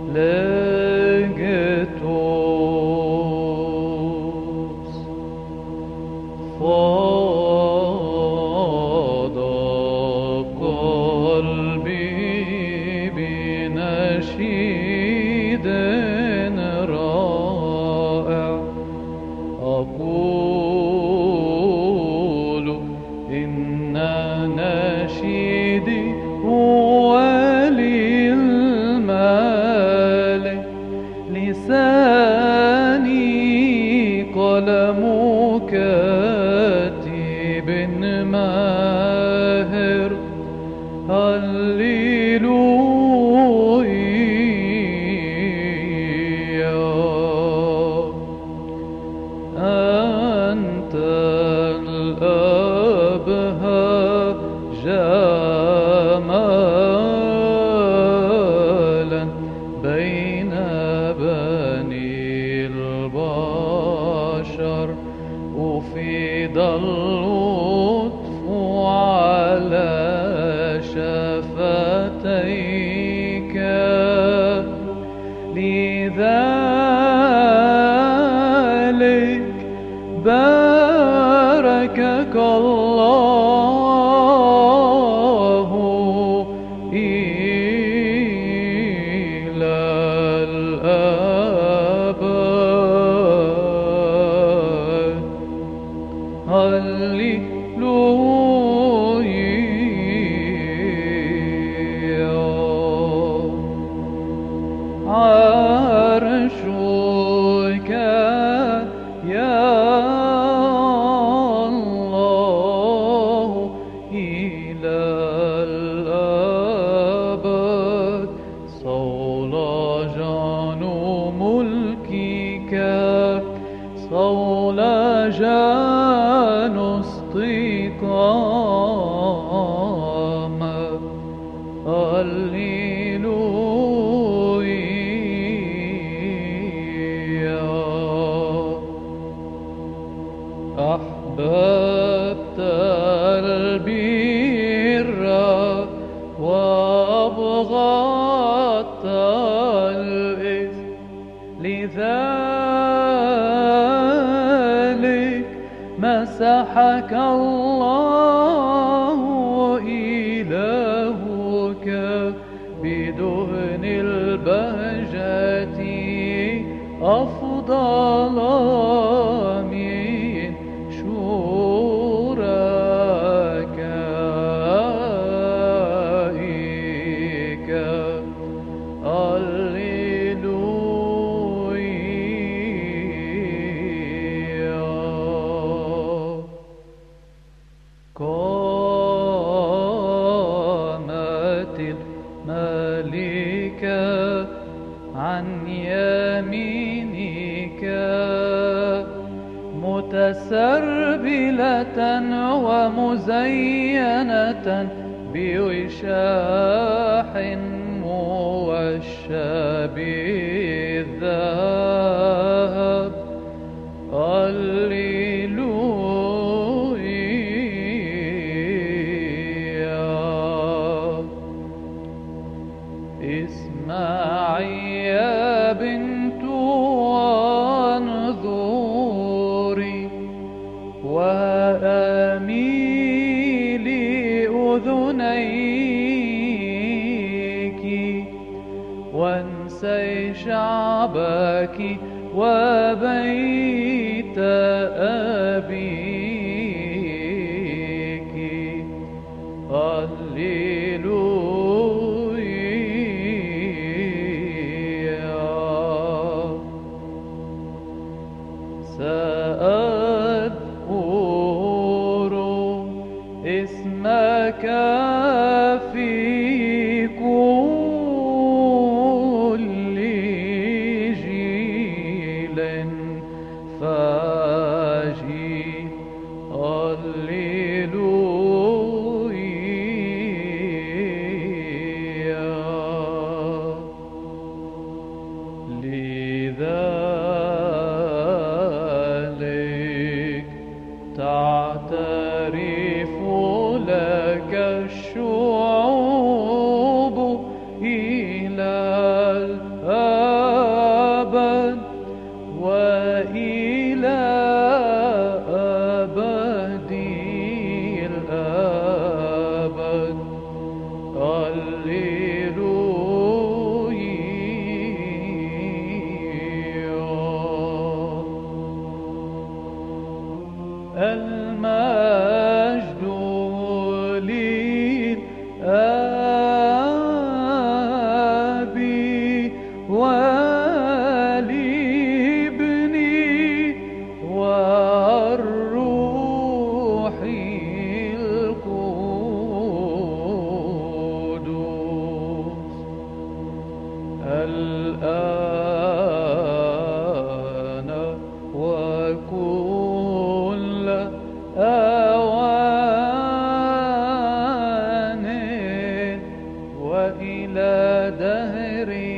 legetus فاض قلبي بنشيد رائع أقول إن نشيدي هو للمالك لساني قلم كاتب ماهر هللويا أنت الأبهى جمالا بين بني البشر أفيض اللطف على شفتيك لذلك باركك الله إلى الأبد هللويا عرشك يا الله إلى الأبد صولجان ملكك صولجان استقامة هللويا أحببت البر وأبغضت الإثم لذلك مسحك الله إلهك بدهن البهجة أفضل من شركائك هللويا قامت الملكة عن يمينك متسربلة ومزينة بوشاح موشى بالذهب هللويا اسمعي يا بنت وانظري وأميلي أذنيك وانسي شعبك وبيت أبيك هللويا سأذكر اسمك في كل جيل فاجي المجد للآب ولابني والروح القدس الآن وكل أوان وإلى دهر